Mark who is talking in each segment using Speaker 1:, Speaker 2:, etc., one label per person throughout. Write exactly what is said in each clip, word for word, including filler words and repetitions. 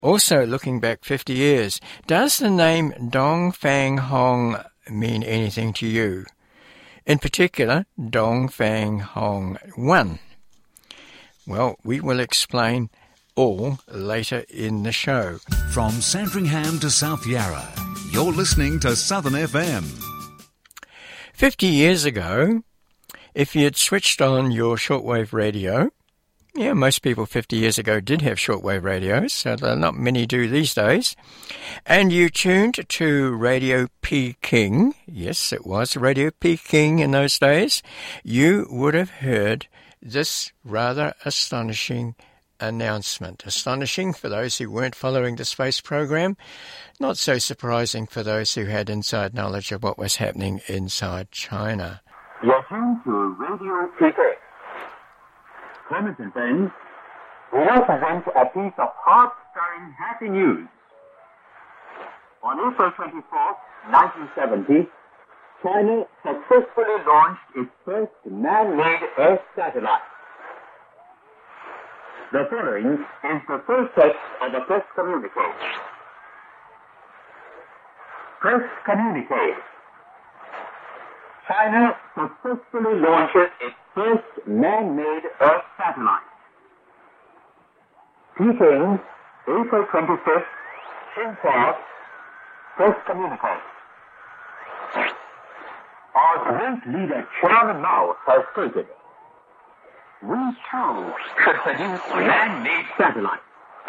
Speaker 1: Also, looking back fifty years, does the name Dong Fang Hong mean anything to you? In particular, Dong Fang Hong one. Well, we will explain all later in the show.
Speaker 2: From Sandringham to South Yarra, you're listening to Southern F M.
Speaker 1: Fifty years ago, if you had switched on your shortwave radio, yeah, most people fifty years ago did have shortwave radios, so not many do these days. And you tuned to Radio Peking, yes, it was Radio Peking in those days, you would have heard this rather astonishing announcement. Astonishing for those who weren't following the space program, not so surprising for those who had inside knowledge of what was happening inside China.
Speaker 3: You're tuned to Radio Peking. Friends and friends, we now present a piece of heart-stirring happy news. On April twenty-fourth, nineteen seventy, China successfully launched its first man-made Earth satellite. The following is the first text of the press communique. Press communique. China successfully launches its first man-made Earth satellite. Peking, April twenty-fifth, Xinhua, Press communique. Our great leader Chairman Mao has stated, we too should produce man-made satellites.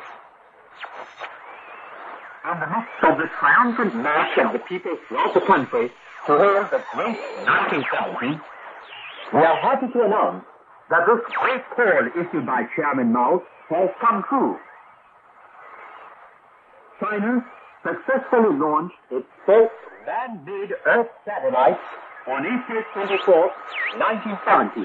Speaker 3: In the midst of the triumphant march of the people throughout the country to hail the great nineteen seventy, we are happy to announce that this great call issued by Chairman Mao has come true. China successfully launched its first man-made Earth satellite on April twenty-fourth, nineteen seventy.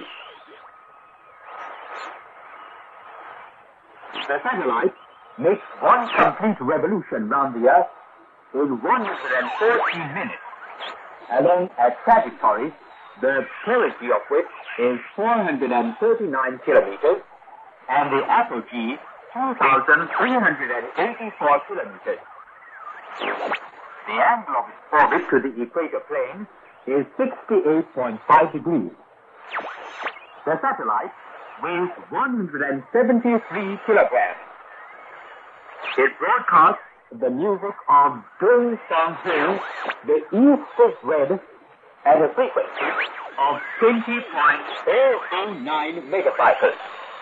Speaker 3: The satellite makes one complete revolution round the Earth in one hundred fourteen minutes, along a trajectory the perigee of which is four hundred thirty-nine kilometers and the apogee two thousand three hundred eighty-four kilometers. The angle of its orbit to the equator plane is sixty-eight point five degrees. The satellite weighs one hundred seventy-three kilograms. It broadcasts the music of Dong Fang Hong, the East is Red, at a frequency of twenty point zero zero nine megacycles.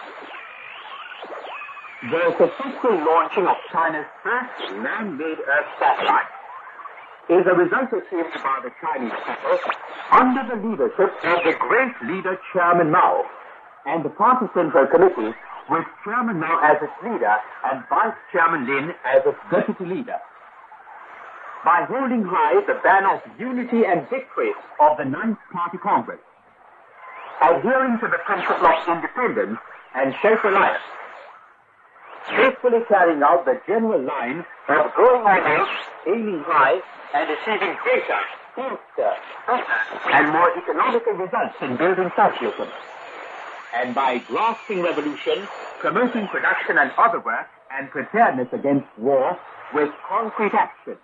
Speaker 3: The successful launching of China's first man-made Earth satellite is a result achieved by the Chinese people under the leadership of the great leader Chairman Mao and the Party Central Committee with Chairman Mao as its leader and Vice Chairman Lin as its deputy leader. By holding high the banner of unity and victory of the Ninth Party Congress, adhering to the principle of independence and self-reliance, faithfully carrying out the general line of growing ideals, aiming high, and achieving greater, faster, better, and more economical results in building socialism. And by grasping revolution, promoting production and other work, and preparedness against war with concrete action.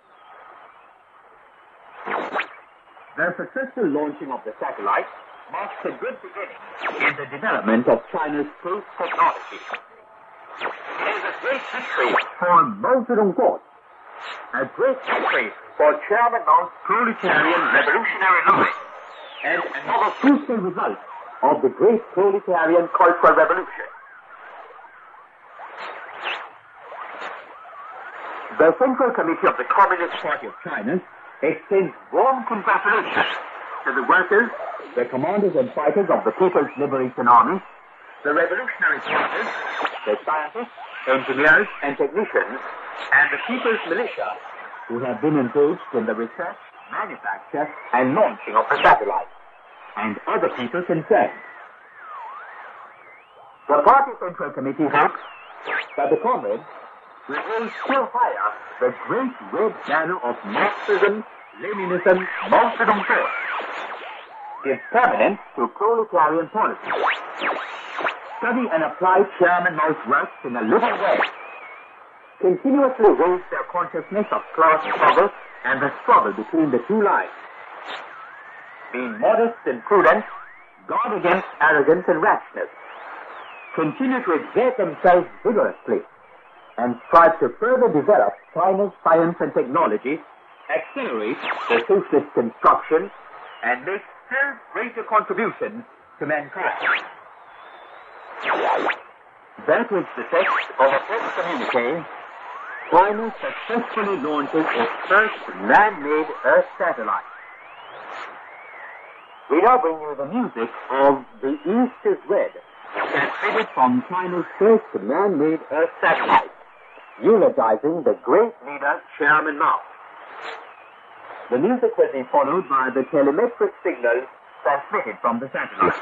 Speaker 3: The successful launching of the satellite marks a good beginning in the development of China's space technology. It is a great victory for Mao Zedong thought, a great victory for Chairman Mao's proletarian revolutionary line, and another crucial result of the great proletarian cultural revolution. The Central Committee of the Communist Party of China extends warm congratulations to the workers, the commanders and fighters of the People's Liberation Army, the revolutionary fighters, the scientists, engineers and technicians, and the People's Militia who have been engaged in the research, manufacture and launching of the satellite, and other people concerned. The Party Central Committee hopes that the comrades will raise still higher the great red banner of Marxism, Leninism, Mao Zedong thought, give permanence to proletarian policy, study and apply Chairman Mao's works in a living way, continuously raise their consciousness of class struggle and the struggle between the two lives. Being modest and prudent, guard against arrogance and rashness. Continue to exert themselves vigorously and strive to further develop China's science and technology, accelerate the socialist construction, and make still greater contributions to mankind. That is the text of a press communique. China successfully launches its first man-made Earth satellite. We now bring you the music of The East is Red, transmitted from China's first man-made Earth satellite, eulogizing the great leader Chairman Mao. The music will be followed by the telemetric signals transmitted from the satellite.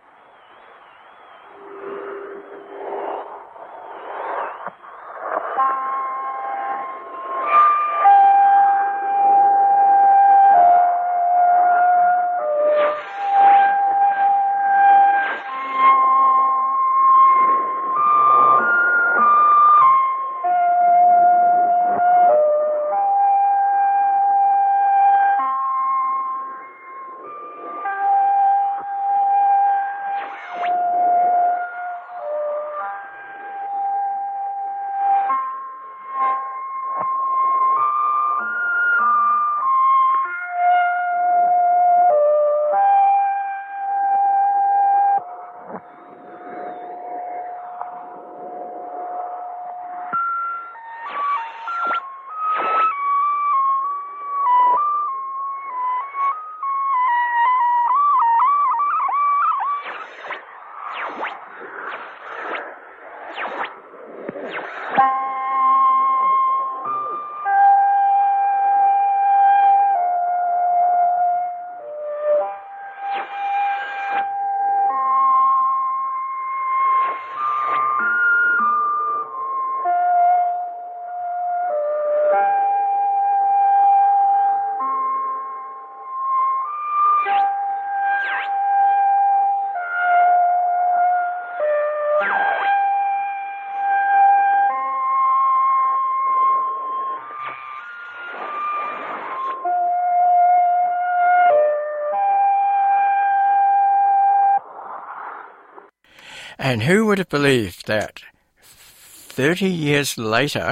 Speaker 1: And who would have believed that thirty years later,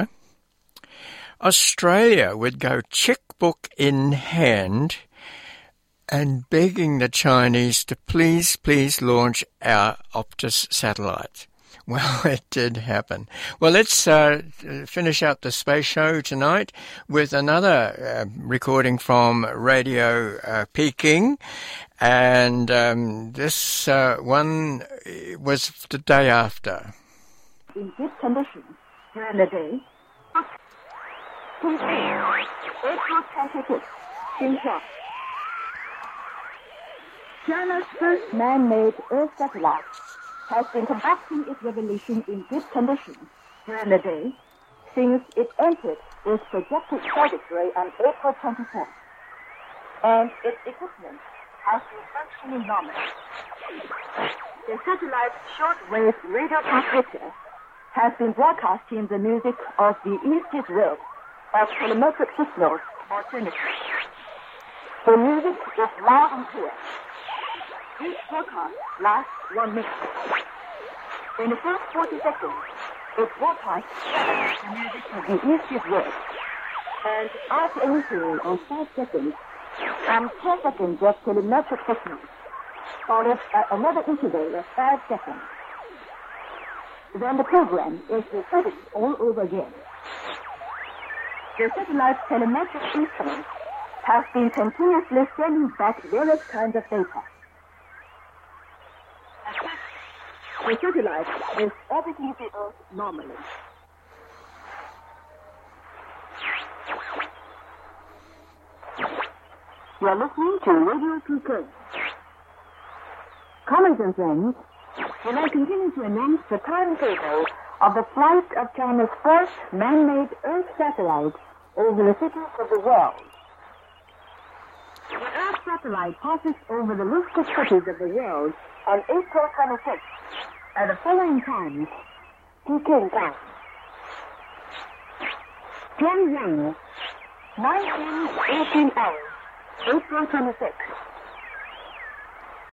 Speaker 1: Australia would go checkbook in hand and begging the Chinese to please, please launch our Optus satellite. Well, it did happen. Well, let's uh, finish up the space show tonight with another uh, recording from Radio uh, Peking. And um, this uh, one was the day after.
Speaker 4: In good condition during the day. April twenty-fifth, Xinjiang. China's first man-made Earth satellite has been conducting its revolution in good condition during the day since it entered its projected trajectory on April twenty-fourth, and its equipment has been functioning normally. The satellite's short-wave radio transmitter has been broadcasting the music of the East's world as telemetric signals alternately. The music is loud and clear. Each broadcast lasts one minute. In the first forty seconds, it broadcasts the music of the East's world, and after an interval of five seconds, and ten seconds of telemetric signals, followed by another interval of five seconds. Then the program is repeated all over again. The satellite's telemetric instruments have been continuously sending back various kinds of data. The satellite is orbiting the Earth normally. You are listening to Radio Peking. Colleagues and friends, we now continue to announce the timetable of the flight of China's first man-made Earth satellite over the cities of the world. The Earth satellite passes over the listed cities of the world on April twenty-sixth at the following times: Peking time, Pyongyang, nineteen eighteen hours, April twenty-sixth.